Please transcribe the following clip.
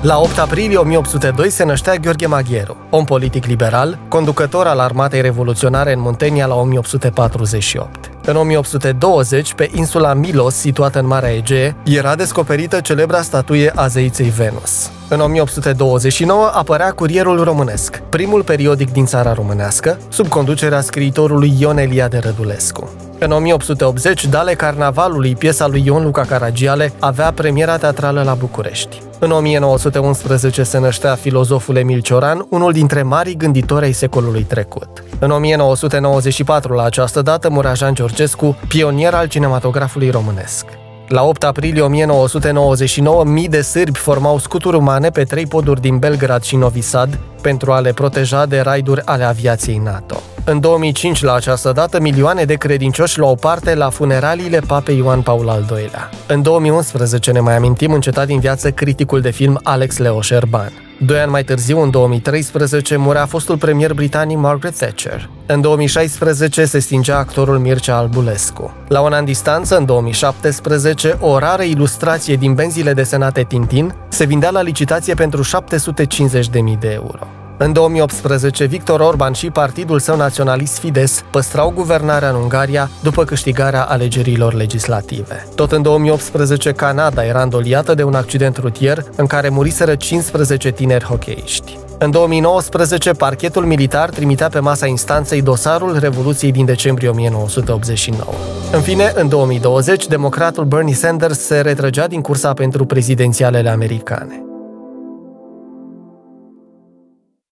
La 8 aprilie 1802 se năștea Gheorghe Magheru, om politic liberal, conducător al armatei revoluționare în Muntenia la 1848. În 1820, pe insula Milos, situată în Marea Egee, era descoperită celebra statuie a zeiței Venus. În 1829 apărea Curierul Românesc, primul periodic din țara românească, sub conducerea scriitorului Ion Eliade Rădulescu. În 1880, Dale Carnavalului, piesa lui Ion Luca Caragiale, avea premiera teatrală la București. În 1911 se năștea filozoful Emil Cioran, unul dintre marii gânditori ai secolului trecut. În 1994, la această dată, murea Jean Georgescu, pionier al cinematografului românesc. La 8 aprilie 1999, mii de sârbi formau scuturi umane pe 3 poduri din Belgrad și Novi Sad pentru a le proteja de raiduri ale aviației NATO. În 2005, la această dată, milioane de credincioși luau parte la funeraliile papei Ioan Paul al II-lea. În 2011, ne mai amintim, încetat din viață criticul de film Alex Leo Șerban. 2 ani mai târziu, în 2013, murea fostul premier britanic Margaret Thatcher. În 2016 se stingea actorul Mircea Albulescu. La un an distanță, în 2017, o rară ilustrație din benzile desenate Tintin se vindea la licitație pentru 750.000 de euro. În 2018, Viktor Orban și partidul său naționalist Fidesz păstrau guvernarea în Ungaria după câștigarea alegerilor legislative. Tot în 2018, Canada era îndoliată de un accident rutier în care muriseră 15 tineri hocheiști. În 2019, parchetul militar trimitea pe masa instanței dosarul Revoluției din decembrie 1989. În fine, în 2020, democratul Bernie Sanders se retrăgea din cursa pentru prezidențialele americane.